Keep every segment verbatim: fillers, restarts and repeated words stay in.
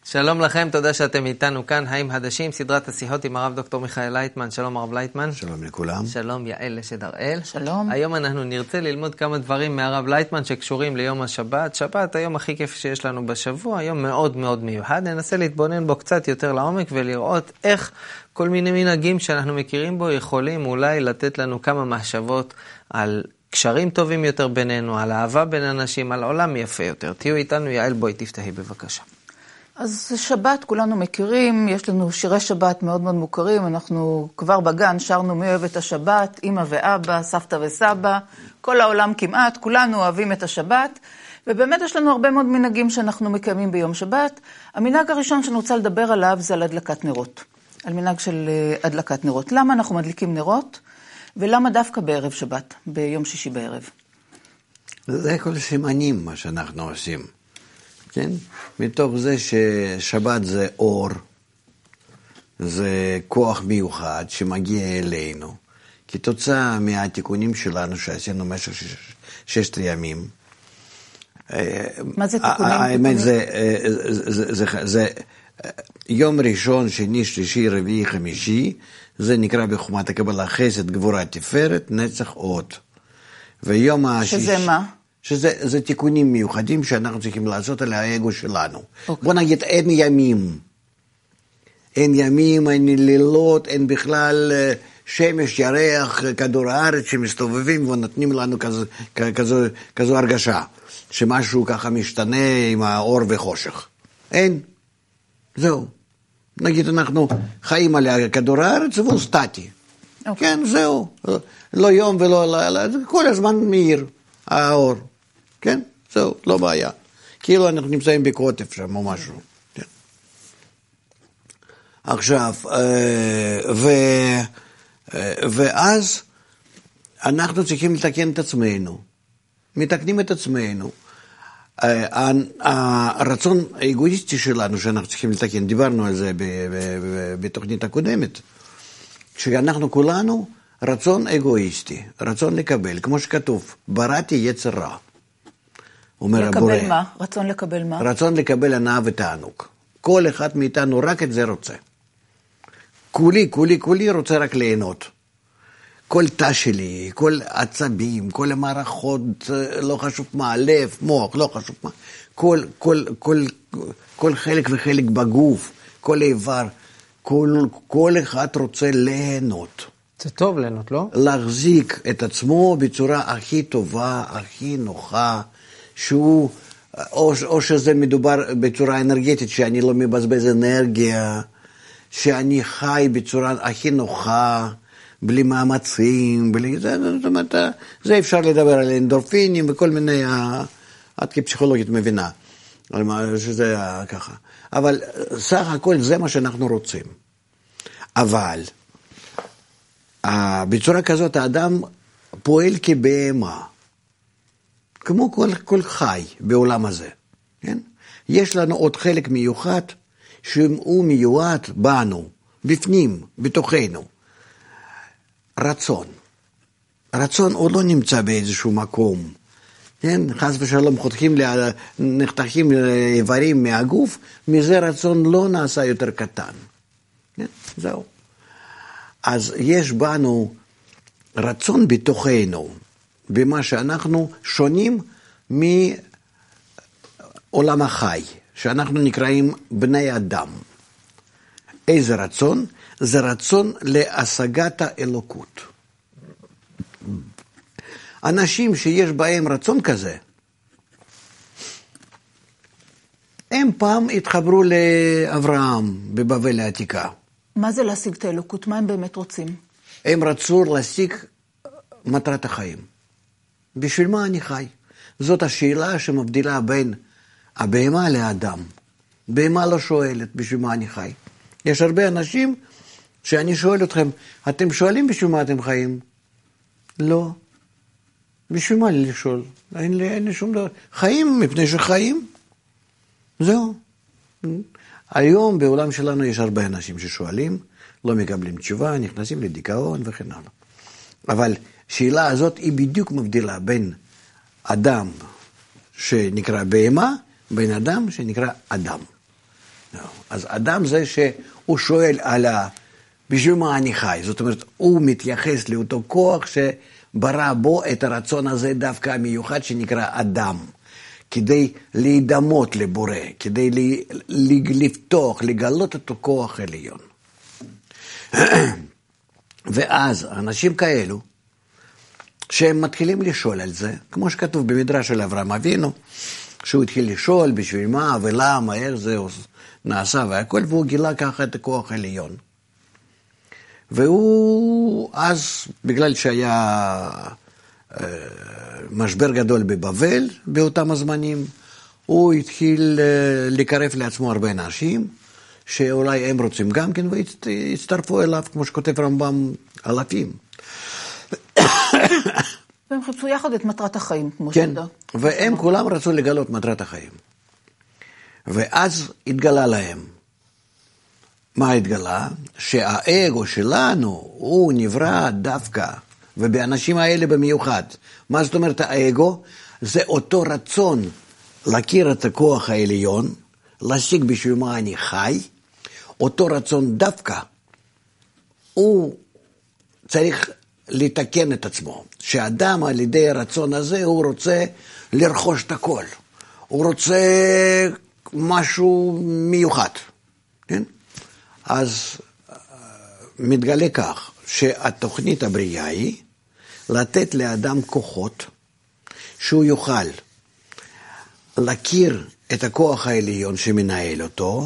שלום לכם, תודה שאתם איתנו כאן, חיים חדשים, סדרת השיחות עם הרב דוקטור מיכאל לייטמן. שלום הרב לייטמן. שלום לכולם. שלום יעל לשד הראל. שלום. היום אנחנו נרצה ללמוד כמה דברים מהרב לייטמן שקשורים ליום השבת. שבת, היום הכי כיף שיש לנו בשבוע, היום מאוד מאוד מיוחד. ננסה להתבונן בו קצת יותר לעומק ולראות איך כל מיני מנהגים שאנחנו מכירים בו יכולים אולי לתת לנו כמה מחשבות על קשרים טובים יותר בינינו, על אהבה בין אנשים, על עולם יפה יותר. תהיו איתנו, יעל, בואי תפתחי בבקשה. אז שבת כולנו מכירים, יש לנו שירי שבת מאוד מאוד מוכרים, אנחנו כבר בגן שרנו מי אוהב את השבת, אמא ואבא, סבתא וסבא, כל העולם כמעט, כולנו אוהבים את השבת, ובאמת יש לנו הרבה מאוד מנהגים שאנחנו מקיימים ביום שבת. המנהג הראשון שאני רוצה לדבר עליו זה על הדלקת נרות, על מנהג של הדלקת נרות. למה אנחנו מדליקים נרות, ולמה דווקא בערב שבת, ביום שישי בערב? זה כל סימנים מה שאנחנו עושים. כן? מתוך זה ששבת זה אור, זה כוח מיוחד שמגיע אלינו, כתוצאה מהתיקונים שלנו שעשינו במשך ששת ימים. מה זה תיקונים? האמת זה, זה, זה, זה יום ראשון, שני, שלישי, רביעי, חמישי, זה נקרא בחומת הקבלה חסד, גבורה, תפארת, נצח, עוד. ויום השישי... שזה מה? שזה זה תיקונים מיוחדים שאנחנו צריכים לעשות על האגו שלנו. Okay. בוא נגיד, אין ימים. אין ימים, אין לילות, אין בכלל שמש, ירח, כדור הארץ שמסתובבים ונותנים לנו כזו, כזו, כזו הרגשה, שמשהו ככה משתנה עם האור וחושך. אין. זהו. נגיד, אנחנו חיים על כדור הארץ והוא סטטי. Okay. כן, זהו. לא יום ולא לילה, כל הזמן מאיר האור. כן? זהו, לא בעיה. כאילו אנחנו נמצאים בקוטף שם או משהו. כן. עכשיו, ו... ואז אנחנו צריכים לתקן את עצמנו. מתקנים את עצמנו. הרצון האגואיסטי שלנו שאנחנו צריכים לתקן, דיברנו על זה בתוכנית הקודמת, שאנחנו כולנו רצון אגואיסטי, רצון לקבל, כמו שכתוב, בראתי יצר רע. אומר הבורא. לקבל מה? רצון לקבל מה? רצון לקבל הנאה ותענוג. כל אחד מאיתנו רק את זה רוצה. כולי, כולי, כולי רוצה רק ליהנות. כל תא שלי, כל עצבים, כל המערכות, לא חשוב מה, לב, מוח, לא חשוב מה. כל, כל, כל, כל חלק וחלק בגוף, כל איבר, כל, כל אחד רוצה ליהנות. זה טוב ליהנות, לא? להחזיק את עצמו בצורה הכי טובה, הכי נוחה, שהוא, או, או שזה מדובר בצורה אנרגטית, שאני לא מבזבז אנרגיה, שאני חי בצורה הכי נוחה, בלי מאמצים, בלי, זה, זאת אומרת, זה אפשר לדבר על אנדורפינים וכל מיני, עד כפסיכולוגית מבינה, על מה שזה ככה. אבל סך הכל זה מה שאנחנו רוצים. אבל, בצורה כזאת האדם פועל כבהמה, כמו כל, כל חי בעולם הזה. כן? יש לנו עוד חלק מיוחד שהוא מיועד בנו, בפנים, בתוכנו. רצון. רצון הוא לא נמצא באיזשהו מקום. כן? חס ושלום חותכים, נחתכים איברים מהגוף, מזה רצון לא נעשה יותר קטן. כן? זהו. אז יש בנו רצון בתוכנו, במה שאנחנו שונים מעולם החי, שאנחנו נקראים בני אדם. איזה רצון? זה רצון להשגת האלוקות. אנשים שיש בהם רצון כזה, הם פעם התחברו לאברהם בבבל העתיקה. מה זה להשיג את האלוקות? מה הם באמת רוצים? הם רצו להשיג מטרת החיים. בשביל מה אני חי? זאת השאלה שמבדילה בין הבהמה לאדם. בהמה לא שואלת בשביל מה אני חי. יש הרבה אנשים שאני שואל אתכם, אתם שואלים בשביל מה אתם חיים? לא. בשביל מה לי לשאול? אין לי, אין לי שום דבר. חיים מפני שחיים. זהו. היום בעולם שלנו יש הרבה אנשים ששואלים, לא מקבלים תשובה, נכנסים לדיכאון וכן הלאה. אבל השאלה הזאת היא בדיוק מבדילה בין אדם שנקרא בהמה, בין אדם שנקרא אדם. אז אדם זה שהוא שואל על ה... בשביל מה אני חי? זאת אומרת, הוא מתייחס לאותו כוח שברא בו את הרצון הזה דווקא המיוחד שנקרא אדם. כדי להידמות לבורא, כדי לפתוח, לגלות אותו כוח עליון. ואז אנשים כאלו, שהם מתחילים לשאול על זה, כמו שכתוב במדרש של אברהם אבינו, שהוא התחיל לשאול בשביל מה ולמה, איך זה נעשה והכל, והוא גילה ככה את הכוח העליון. והוא אז, בגלל שהיה משבר גדול בבבל באותם הזמנים, הוא התחיל לקרב לעצמו הרבה אנשים, שאולי הם רוצים גם כן, והצטרפו אליו, כמו שכותב רמב"ם, אלפים. והם חיפשו יחד את מטרת החיים, כמו כן, שאתה. והם כולם רצו לגלות מטרת החיים. ואז התגלה להם. מה התגלה? שהאגו שלנו הוא נברא דווקא, ובאנשים האלה במיוחד. מה זאת אומרת האגו? זה אותו רצון להכיר את הכוח העליון, להשיג בשביל מה אני חי, אותו רצון דווקא, הוא צריך לתקן את עצמו. שאדם על ידי הרצון הזה הוא רוצה לרכוש את הכל. הוא רוצה משהו מיוחד. כן? אז מתגלה כך שהתוכנית הבריאה היא לתת לאדם כוחות שהוא יוכל להכיר את הכוח העליון שמנהל אותו,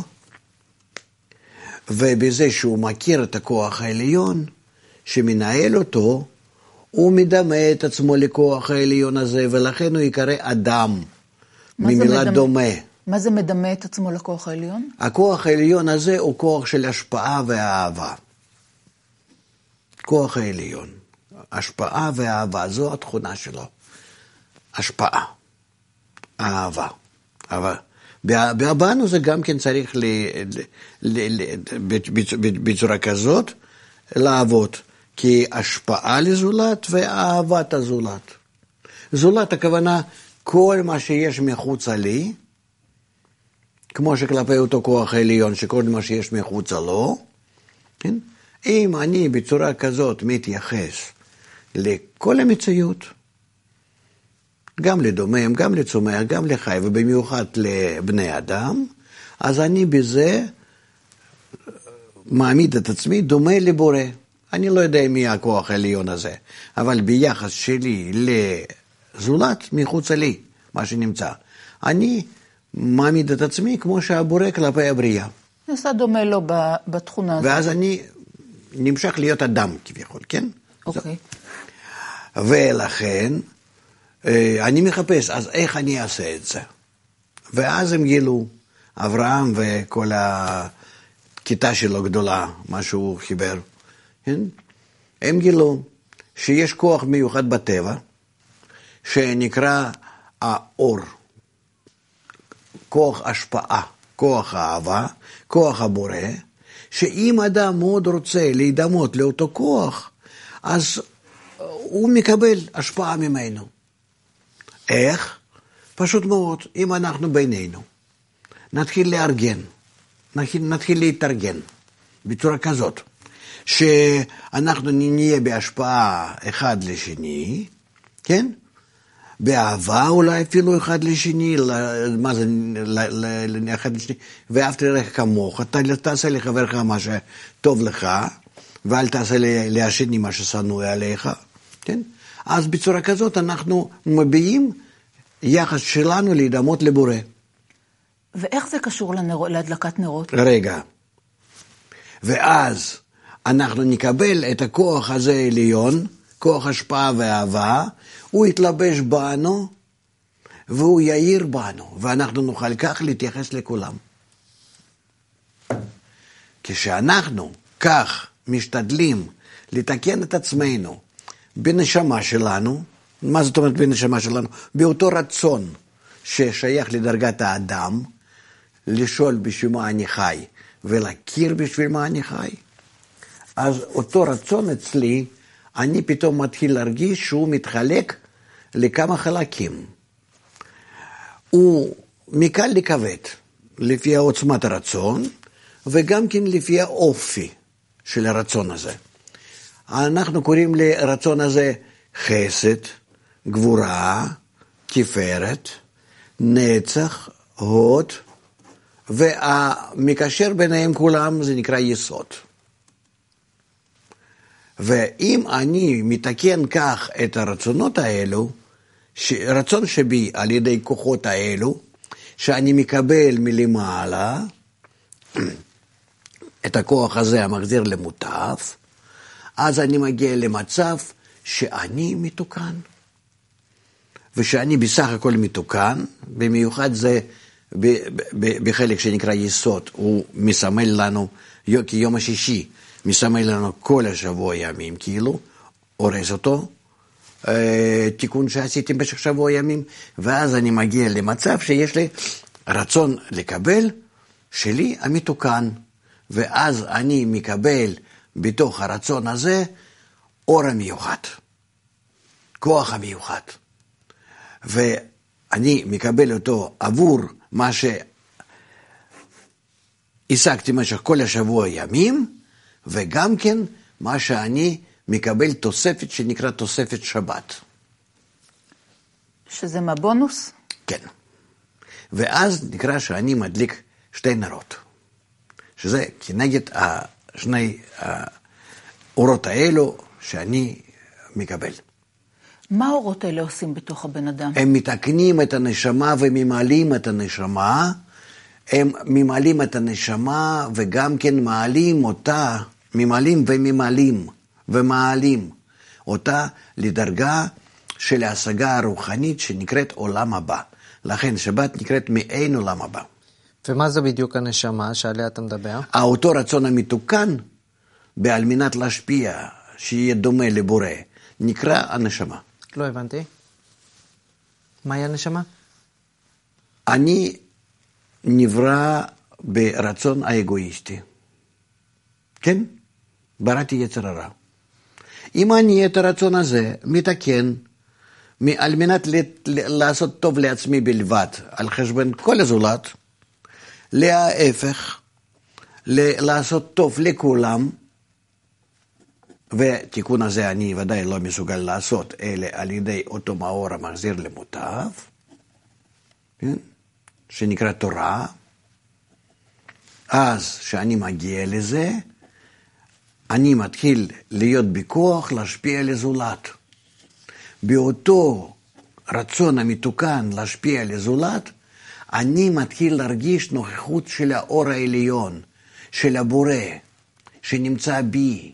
ובזה שהוא מכיר את הכוח העליון שמנהל אותו, הוא מדמה את עצמו לכוח העליון הזה, ולכן הוא יקרא אדם, ממילה מדמה? דומה. מה זה מדמה את עצמו לכוח העליון? הכוח העליון הזה הוא כוח של השפעה ואהבה. כוח העליון. השפעה ואהבה, זו התכונה שלו. השפעה. אהבה. אבל בנו זה גם כן צריך ל, ל, ל, ל, בצורה כזאת לעבוד. כי השפעה לזולת ואהבת הזולת. זולת הכוונה כל מה שיש מחוצה לי, כמו שכלפי אותו כוח העליון, שכל מה שיש מחוצה לו, כן? אם אני בצורה כזאת מתייחס לכל המציאות, גם לדומם, גם לצומח, גם לחי, ובמיוחד לבני אדם, אז אני בזה מעמיד את עצמי דומה לבורא. אני לא יודע מי הכוח העליון הזה, אבל ביחס שלי לזולת מחוצה לי, מה שנמצא, אני מעמיד את עצמי כמו שהבורא כלפי הבריאה. נעשה דומה לו בתכונה הזאת. ואז אני נמשך להיות אדם כביכול, כן? אוקיי. ולכן אני מחפש, אז איך אני אעשה את זה? ואז הם גילו, אברהם וכל הכיתה שלו גדולה, מה שהוא חיבר, כן? הם גילו שיש כוח מיוחד בטבע, שנקרא האור. כוח השפעה, כוח האהבה, כוח הבורא, שאם אדם מאוד רוצה להידמות לאותו כוח, אז הוא מקבל השפעה ממנו. איך? פשוט מאוד, אם אנחנו בינינו, נתחיל לארגן, נתחיל, נתחיל להתארגן, בצורה כזאת, שאנחנו נהיה בהשפעה אחד לשני, כן? באהבה אולי אפילו אחד לשני, מה זה, אחד לשני, ואהבת לרעך כמוך, תעשה לחברך מה שטוב לך, ואל תעשה להשני מה ששנוא עליך, כן? אז בצורה כזאת אנחנו מביעים יחס שלנו להידמות לבורא. ואיך זה קשור לנרו, להדלקת נרות? רגע. ואז אנחנו נקבל את הכוח הזה עליון, כוח השפעה ואהבה, הוא יתלבש בנו, והוא יאיר בנו, ואנחנו נוכל כך להתייחס לכולם. כשאנחנו כך משתדלים לתקן את עצמנו בנשמה שלנו, מה זאת אומרת בנשמה שלנו? באותו רצון ששייך לדרגת האדם, לשאול בשביל מה אני חי, ולהכיר בשביל מה אני חי, אז אותו רצון אצלי, אני פתאום מתחיל להרגיש שהוא מתחלק לכמה חלקים. הוא מקל לכבד, לפי עוצמת הרצון, וגם כן לפי האופי של הרצון הזה. אנחנו קוראים לרצון הזה חסד, גבורה, תפארת, נצח, הוד, והמקשר ביניהם כולם זה נקרא יסוד. ואם אני מתקן כך את הרצונות האלו, רצון שבי על ידי כוחות האלו, שאני מקבל מלמעלה, את הכוח הזה המחזיר למוטף, אז אני מגיע למצב שאני מתוקן. ושאני בסך הכל מתוקן, במיוחד זה בחלק שנקרא יסוד, הוא מסמל לנו, כי יום השישי מסמל לנו כל השבוע ימים, כאילו, הורס אותו, תיקון שעשיתי במשך שבוע ימים, ואז אני מגיע למצב שיש לי רצון לקבל שלי המתוקן, ואז אני מקבל בתוך הרצון הזה אור המיוחד, כוח המיוחד, ואני מקבל אותו עבור מה שהשגתי במשך כל השבוע ימים, וגם כן מה שאני מקבל תוספת שנקרא תוספת שבת. שזה מה בונוס? כן. ואז נקרא שאני מדליק שתי נרות. שזה כנגד שני האורות האלו שאני מקבל. מה האורות האלה עושים בתוך הבן אדם? הם מתקנים את הנשמה וממלאים את הנשמה, הם ממלאים את הנשמה וגם כן מעלים אותה, ממלאים וממלאים ומעלים אותה לדרגה של ההשגה הרוחנית שנקראת עולם הבא. לכן שבת נקראת מעין עולם הבא. ומה זה בדיוק הנשמה שעליה אתה מדבר? אותו רצון המתוקן, על מנת להשפיע, שיהיה דומה לבורא, נקרא הנשמה. לא הבנתי. מהי הנשמה? אני נברא ברצון האגואיסטי. כן? בראתי יצר הרע. אם אני את הרצון הזה מתקן, על מנת לעשות טוב לעצמי בלבד, על חשבון כל הזולת, להפך, לעשות טוב לכולם, ותיקון הזה אני ודאי לא מסוגל לעשות, אלא על ידי אותו מאור המחזיר למוטב, שנקרא תורה. אז שאני מגיע לזה, אני מתחיל להיות בכוח להשפיע לזולת. באותו רצון המתוקן להשפיע לזולת, אני מתחיל להרגיש נוכחות של האור העליון, של הבורא, שנמצא בי.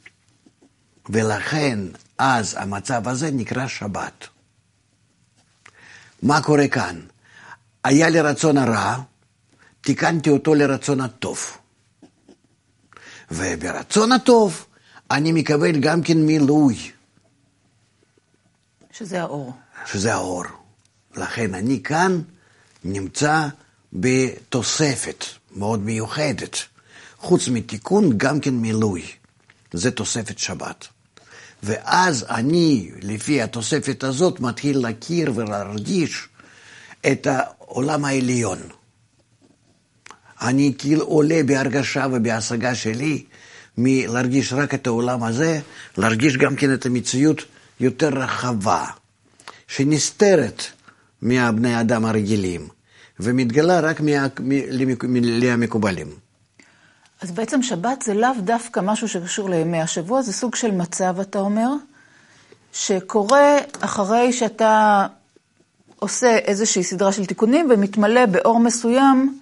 ולכן, אז המצב הזה נקרא שבת. מה קורה כאן? היה לי רצון הרע, תיקנתי אותו לרצון הטוב. וברצון הטוב, אני מקבל גם כן מילוי. שזה האור. שזה האור. לכן אני כאן נמצא בתוספת מאוד מיוחדת. חוץ מתיקון, גם כן מילוי. זה תוספת שבת. ואז אני, לפי התוספת הזאת, מתחיל להכיר ולהרגיש את העולם העליון. אני כאילו עולה בהרגשה ובהשגה שלי, מלהרגיש רק את העולם הזה, להרגיש גם כן את המציאות יותר רחבה, שנסתרת מהבני אדם הרגילים, ומתגלה רק למקובלים. אז בעצם שבת זה לאו דווקא משהו שקשור לימי השבוע, זה סוג של מצב, אתה אומר, שקורה אחרי שאתה עושה איזושהי סדרה של תיקונים, ומתמלא באור מסוים,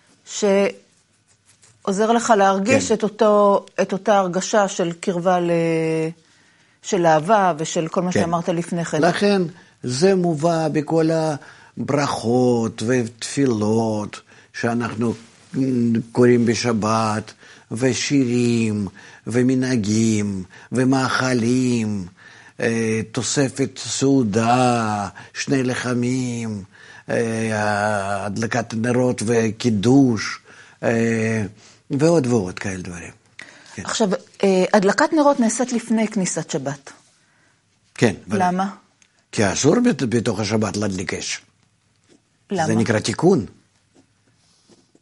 שעוזר לך להרגיש כן. את, אותו, את אותה הרגשה של קרבה, ל... של אהבה, ושל כל מה כן. שאמרת לפני כן. לכן זה מובא בכל הברכות ותפילות, שאנחנו קוראים בשבת, ושירים, ומנהגים, ומאכלים, תוספת סעודה, שני לחמים, הדלקת נרות וקידוש, ועוד ועוד כאלה דברים. עכשיו, הדלקת נרות נעשית לפני כניסת שבת. כן. למה? כי אסור בתוך השבת להדליק אש. למה? זה נקרא תיקון.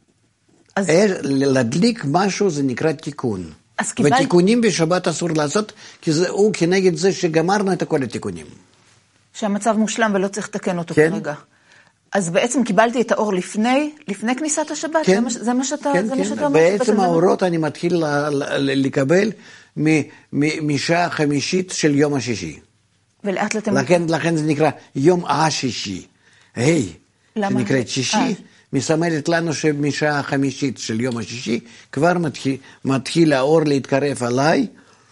אז... להדליק משהו זה נקרא תיקון. אז קיבל... ותיקונים בשבת אסור לעשות, כי זה הוא כנגד זה שגמרנו את כל התיקונים. שהמצב מושלם ולא צריך לתקן אותו כן. כרגע. אז בעצם קיבלתי את האור לפני, לפני כניסת השבת? כן. זה מה, זה מה שאתה, כן, זה כן. מה שאתה אומר? בעצם האורות אני מתחיל ל- ל- לקבל מ- מ- משעה חמישית של יום השישי. ולאט לאט... לכן, לכן זה נקרא יום השישי. היי, למה? שנקראת שישי, אה. מסמלת לנו שמשעה החמישית של יום השישי כבר מתחיל, מתחיל האור להתקרב עליי,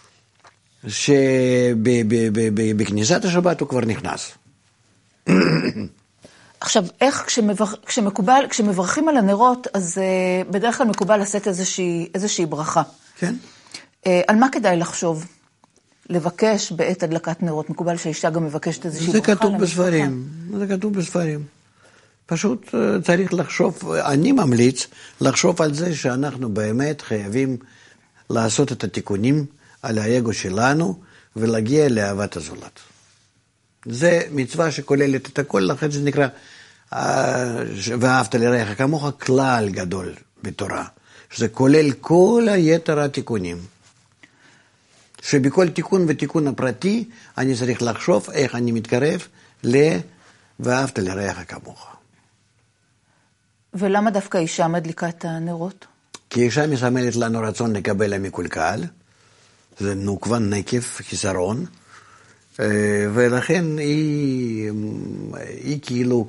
שבכניסת השבת הוא כבר נכנס. עכשיו, איך כשמבר... כשמקובל, כשמברכים על הנרות, אז uh, בדרך כלל מקובל לשאת איזושהי, איזושהי ברכה. כן. Uh, על מה כדאי לחשוב? לבקש בעת הדלקת נרות. מקובל שהאישה גם מבקשת איזושהי זה ברכה. כתוב בספרים, זה כתוב בספרים. פשוט צריך לחשוב, אני ממליץ לחשוב על זה שאנחנו באמת חייבים לעשות את התיקונים על האגו שלנו ולהגיע לאהבת הזולת. זה מצווה שכוללת את הכל, לכן זה נקרא, ואהבת לרעך כמוך, כלל גדול בתורה, שזה כולל כל היתר התיקונים. שבכל תיקון ותיקון הפרטי אני צריך לחשוב איך אני מתקרב ל... ואהבת לרעך כמוך. ולמה דווקא אישה מדליקה את הנרות? כי אישה מסמלת לנו רצון לקבל המקולקל, זה נוקבה, נקב, חיסרון, ולכן היא, היא כאילו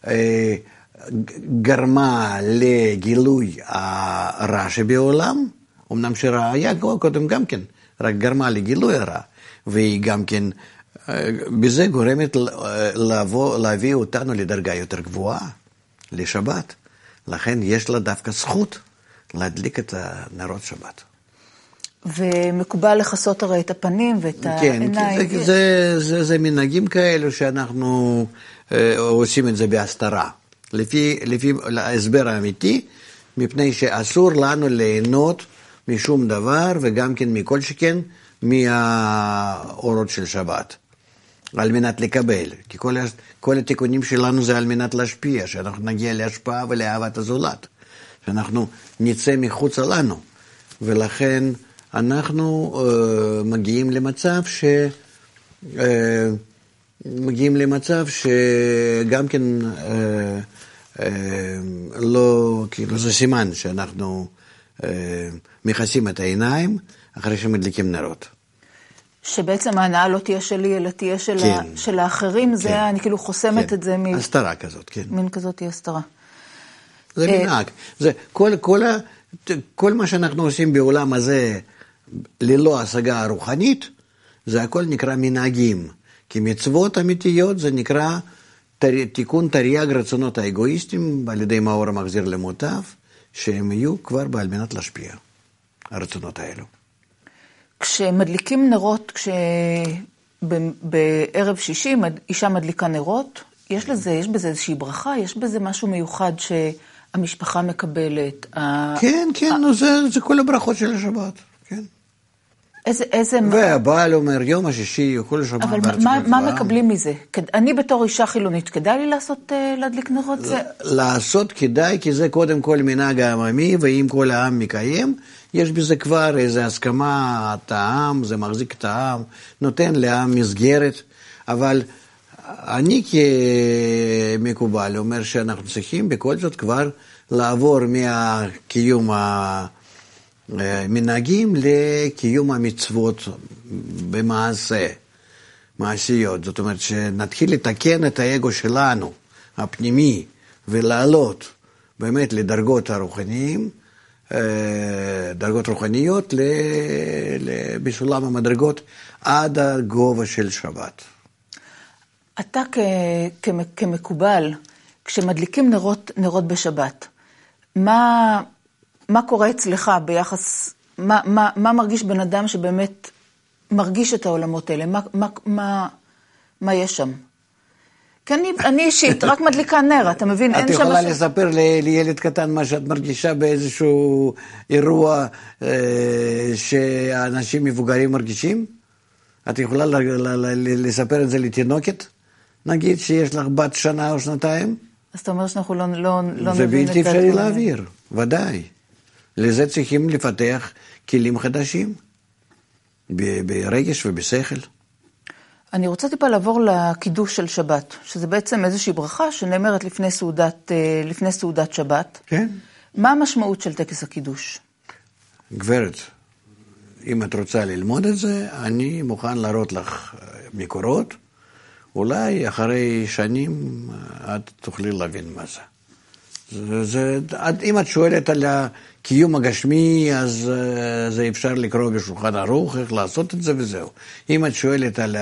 גרמה לגילוי הרע שבעולם, אמנם שרע היה קודם גם כן, רק גרמה לגילוי הרע, והיא גם כן בזה גורמת לבוא, להביא אותנו לדרגה יותר גבוהה, לשבת. לכן יש לה דווקא זכות להדליק את הנרות שבת. ומקובל לחסות הרי את הפנים ואת העיניים. כן, זה, זה, זה, זה מנהגים כאלו שאנחנו אה, עושים את זה בהסתרה. לפי, לפי ההסבר האמיתי, מפני שאסור לנו ליהנות משום דבר, וגם כן מכל שכן, מהאורות של שבת. על מנת לקבל, כי כל, כל התיקונים שלנו זה על מנת להשפיע, שאנחנו נגיע להשפעה ולאהבת הזולת, שאנחנו נצא מחוץ לנו, ולכן אנחנו uh, מגיעים למצב ש... Uh, מגיעים למצב שגם כן uh, uh, לא, כאילו זה סימן שאנחנו uh, מכסים את העיניים אחרי שמדליקים נרות. שבעצם ההנאה לא תהיה שלי, אלא תהיה של, כן. ה, של האחרים, זה כן. אני כאילו חוסמת כן. את זה. מ... הסתרה כזאת, כן. מין כזאת היא הסתרה. זה מנהג. זה, כל, כל, ה, כל מה שאנחנו עושים בעולם הזה, ללא השגה רוחנית, זה הכל נקרא מנהגים. כי מצוות אמיתיות זה נקרא תר, תיקון תרי"ג רצונות האגואיסטים, על ידי מאור המחזיר למוטב, שהם יהיו כבר בעל מנת להשפיע, הרצונות האלו. כשמדליקים נרות, כשבערב שישי אישה מדליקה נרות, יש לזה, יש בזה איזושהי ברכה, יש בזה משהו מיוחד שהמשפחה מקבלת. כן, כן, ה... זה, זה כל הברכות של השבת, כן. איזה, איזה... והבעל אומר, יום השישי, כל השבת. אבל מה, מה מקבלים מזה? אני בתור אישה חילונית, כדאי לי לעשות, להדליק נרות? זה... לעשות כדאי, כי זה קודם כל מנהג העממי, ואם כל העם מקיים, יש בזה כבר איזו הסכמה, את העם, זה מחזיק את העם, נותן לעם מסגרת, אבל אני כמקובל אומר שאנחנו צריכים בכל זאת כבר לעבור מהקיום המנהגים לקיום המצוות במעשה, מעשיות. זאת אומרת שנתחיל לתקן את האגו שלנו, הפנימי, ולעלות באמת לדרגות הרוחניים, דרגות רוחניות בסולם המדרגות עד הגובה של שבת. אתה כמקובל, כשמדליקים נרות, נרות בשבת, מה, מה קורה אצלך ביחס, מה, מה, מה מרגיש בן אדם שבאמת מרגיש את העולמות האלה? מה, מה, מה, מה יש שם? כי אני, אני אישית רק מדליקה נר, אתה מבין? את יכולה לספר לילד קטן מה שאת מרגישה באיזשהו אירוע שאנשים מבוגרים מרגישים? את יכולה לספר את זה לתינוקת? נגיד שיש לך בת שנה או שנתיים? אז אתה אומר שאנחנו לא, לא, לא זה בלתי אפשרי להעביר, ודאי. לזה צריכים לפתח כלים חדשים, ברגש ובשכל. אני רוצה טיפה לעבור לקידוש של שבת, שזה בעצם איזושהי ברכה שנאמרת לפני סעודת, לפני סעודת שבת. כן. מה המשמעות של טקס הקידוש? גברת, אם את רוצה ללמוד את זה, אני מוכן להראות לך מקורות, אולי אחרי שנים את תוכלי להבין מה זה. זה, זה, אם את שואלת על הקיום הגשמי, אז זה אפשר לקרוא בשולחן ערוך, איך לעשות את זה וזהו. אם את שואלת על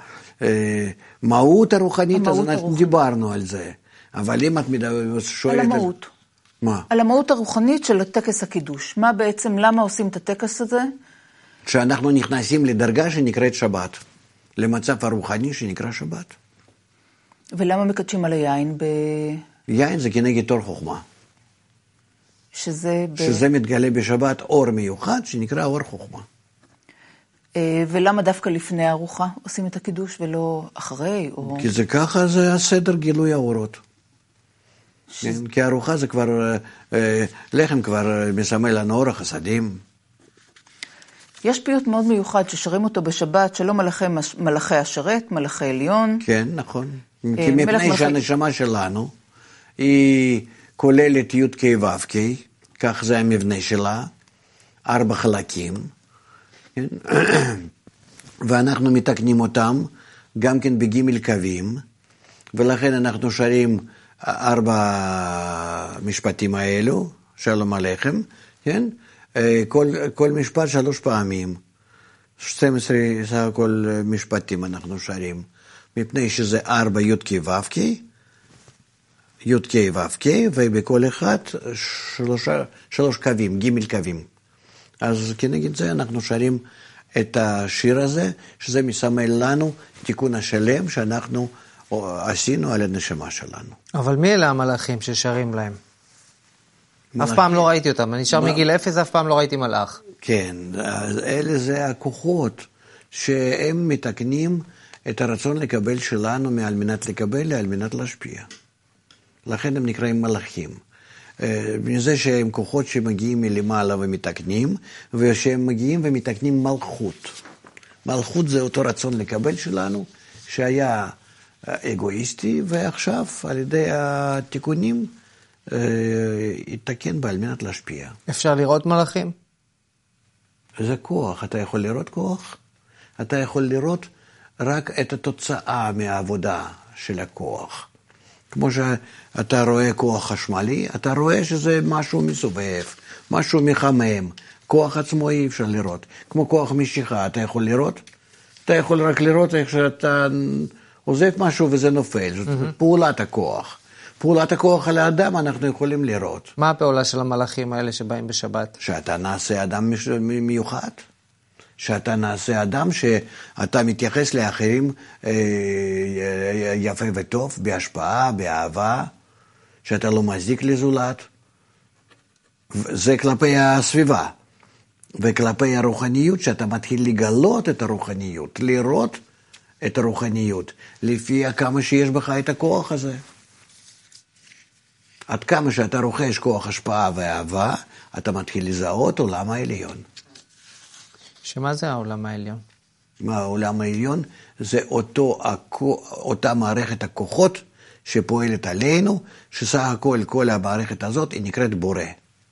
המהות הרוחנית, אז אנחנו דיברנו על זה. אבל אם את שואלת... על המהות. מה? על המהות הרוחנית של טקס הקידוש. מה בעצם, למה עושים את הטקס הזה? שאנחנו נכנסים לדרגה שנקראת שבת, למצב הרוחני שנקרא שבת. ולמה מקדשים על היין ב... יין זה כנגד תור חוכמה. שזה... ב... שזה מתגלה בשבת אור מיוחד שנקרא אור חוכמה. ולמה דווקא לפני הארוחה עושים את הקידוש ולא אחרי? או... כי זה ככה, זה הסדר גילוי האורות. ש... כן, כי הארוחה זה כבר, לחם כבר מסמל לנו אור החסדים. יש פיוט מאוד מיוחד ששרים אותו בשבת, שלא מלאכי, מלאכי השרת, מלאכי עליון. כן, נכון. כי מפני שהנשמה שלנו היא כוללת י' ק' ו' ק', כך זה המבנה שלה, ארבע חלקים, כן? ואנחנו מתקנים אותם גם כן בג' קווים, ולכן אנחנו שרים ארבע משפטים האלו, שלום עליכם, כן? כל, כל משפט שלוש פעמים, שתים עשרה סך הכל משפטים אנחנו שרים, מפני שזה ארבע י' ק' ו' ק', י' ק' ו' ק', ובכל אחד שלוש, שלוש קווים, ג' קווים. אז כנגד זה אנחנו שרים את השיר הזה, שזה מסמל לנו תיקון השלם שאנחנו עשינו על הנשמה שלנו. אבל מי אלה המלאכים ששרים להם? אף פעם לא ראיתי אותם, אני נשאר מגיל אפס, אף פעם לא ראיתי מלאך. כן, אלה זה הכוחות שהם מתקנים את הרצון לקבל שלנו מעל מנת לקבל, על מנת להשפיע. לכן הם נקראים מלאכים. מזה שהם כוחות שמגיעים מלמעלה ומתקנים, ושהם מגיעים ומתקנים מלכות. מלכות זה אותו רצון לקבל שלנו, שהיה אגואיסטי, ועכשיו על ידי התיקונים, יתקן בה על מנת להשפיע. אפשר לראות מלאכים? זה כוח. אתה יכול לראות כוח? אתה יכול לראות רק את התוצאה מהעבודה של הכוח. כמו שאתה רואה כוח חשמלי, אתה רואה שזה משהו מסובב, משהו מחמם. כוח עצמו אי אפשר לראות. כמו כוח משיכה, אתה יכול לראות? אתה יכול רק לראות איך שאתה עוזב משהו וזה נופל. זאת mm-hmm. פעולת הכוח. פעולת הכוח על האדם אנחנו יכולים לראות. מה הפעולה של המלאכים האלה שבאים בשבת? שאתה נעשה אדם מיוחד. שאתה נעשה אדם שאתה מתייחס לאחרים יפה וטוב, בהשפעה, באהבה, שאתה לא מזיק לזולת. זה כלפי הסביבה. וכלפי הרוחניות, שאתה מתחיל לגלות את הרוחניות, לראות את הרוחניות, לפי כמה שיש בך את הכוח הזה. עד כמה שאתה רוכש כוח השפעה ואהבה, אתה מתחיל לזהות עולם העליון. שמה זה העולם העליון? מה העולם העליון? זה אותו, אותה מערכת הכוחות שפועלת עלינו, שסך הכל כל המערכת הזאת היא נקראת בורא.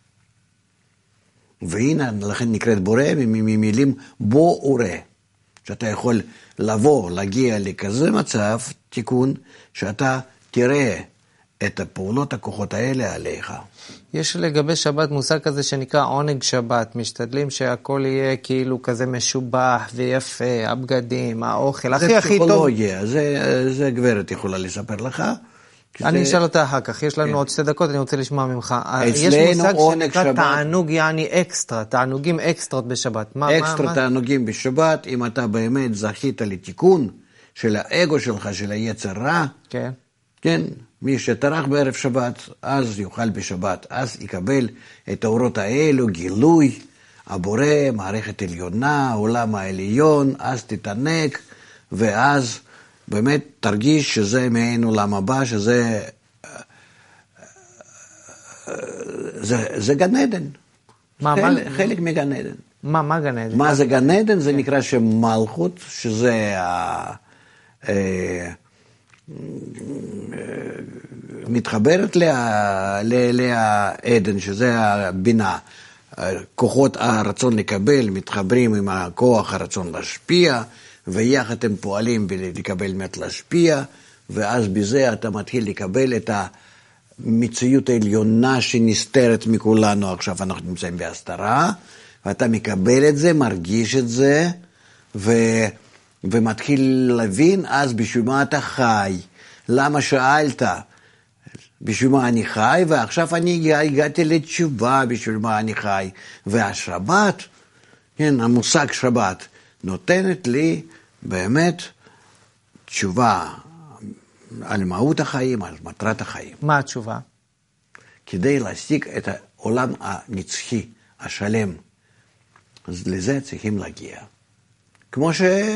והנה לכן נקראת בורא ממילים בו ורא. שאתה יכול לבוא, להגיע לכזה מצב, תיקון, שאתה תראה את הפעולות הכוחות האלה עליך. יש לגבי שבת מושג כזה שנקרא עונג שבת, משתדלים שהכל יהיה כאילו כזה משובח ויפה, הבגדים, האוכל, הכי הכי טוב. זה פסיכולוגיה, זה, זה גברת יכולה לספר לך. אני אשאל אותה אחר כך, יש לנו עוד שתי דקות, אני רוצה לשמוע ממך. יש מושג שנקרא תענוג יעני אקסטרה, תענוגים אקסטרות בשבת. אקסטרה תענוגים בשבת, אם אתה באמת זכית לתיקון של האגו שלך, של היצר רע, כן. כן, מי שטרח בערב שבת, אז יוכל בשבת, אז יקבל את האורות האלו, גילוי, הבורא, מערכת עליונה, עולם העליון, אז תתענק, ואז באמת תרגיש שזה מעין עולם הבא, שזה זה, זה גן עדן. מה, חלק, מה, חלק מגן עדן. מה, מה גן עדן? מה זה גן עדן? זה נקרא שמלכות, שזה ה... אה, מתחברת לעדן, שזה הבינה. כוחות הרצון לקבל מתחברים עם הכוח הרצון להשפיע, ויחד הם פועלים לקבל מת להשפיע, ואז בזה אתה מתחיל לקבל את המציאות העליונה שנסתרת מכולנו. עכשיו אנחנו נמצאים בהסתרה, ואתה מקבל את זה, מרגיש את זה, ו... ומתחיל להבין, אז בשביל מה אתה חי? למה שאלת? בשביל מה אני חי? ועכשיו אני הגעתי לתשובה בשביל מה אני חי. והשבת, כן, המושג שבת, נותנת לי באמת תשובה על מהות החיים, על מטרת החיים. מה התשובה? כדי להשיג את העולם הנצחי, השלם. אז לזה צריכים להגיע. כמו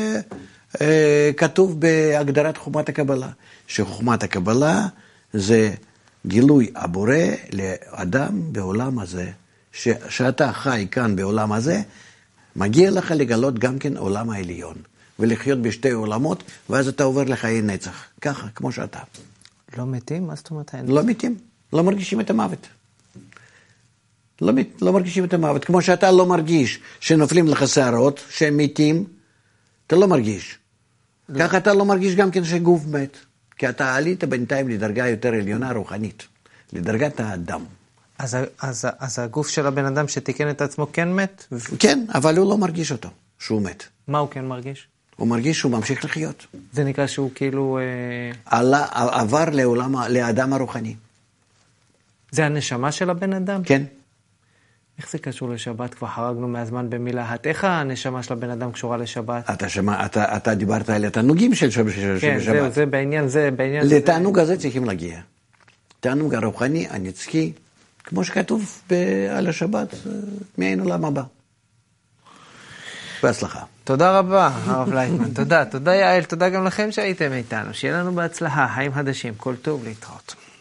שכתוב בהגדרת חוכמת הקבלה, שחוכמת הקבלה זה גילוי הבורא לאדם בעולם הזה, ש, שאתה חי כאן בעולם הזה, מגיע לך לגלות גם כן עולם העליון, ולחיות בשתי עולמות, ואז אתה עובר לחיי נצח, ככה, כמו שאתה. לא מתים? מה זאת אומרת? לא מתים, לא מרגישים את המוות. לא, לא מרגישים את המוות, כמו שאתה לא מרגיש שנופלים לך שערות, שהם מתים, אתה לא מרגיש. לא. ככה אתה לא מרגיש גם כן שגוף מת, כי אתה עלית בינתיים לדרגה יותר עליונה רוחנית, לדרגת האדם. אז, אז, אז הגוף של הבן אדם שתיקן את עצמו כן מת? כן, אבל הוא לא מרגיש אותו, שהוא מת. מה הוא כן מרגיש? הוא מרגיש שהוא ממשיך לחיות. זה נקרא שהוא כאילו... עלה, עבר לעולם, לאדם הרוחני. זה הנשמה של הבן אדם? כן. איך זה קשור לשבת? כבר חרגנו מהזמן במילה. איך הנשמה של הבן אדם קשורה לשבת? אתה, שמה, אתה, אתה דיברת על התענוגים של שבת. כן, זהו, זה בעניין זה. בעניין לתענוג הזה צריכים להגיע. תענוג הרוחני, הנצחי, כמו שכתוב על השבת, מעין עולם הבא. בהצלחה. תודה רבה, הרב לייטמן. תודה, תודה יעל, תודה גם לכם שהייתם איתנו. שיהיה לנו בהצלחה, חיים חדשים, כל טוב להתראות.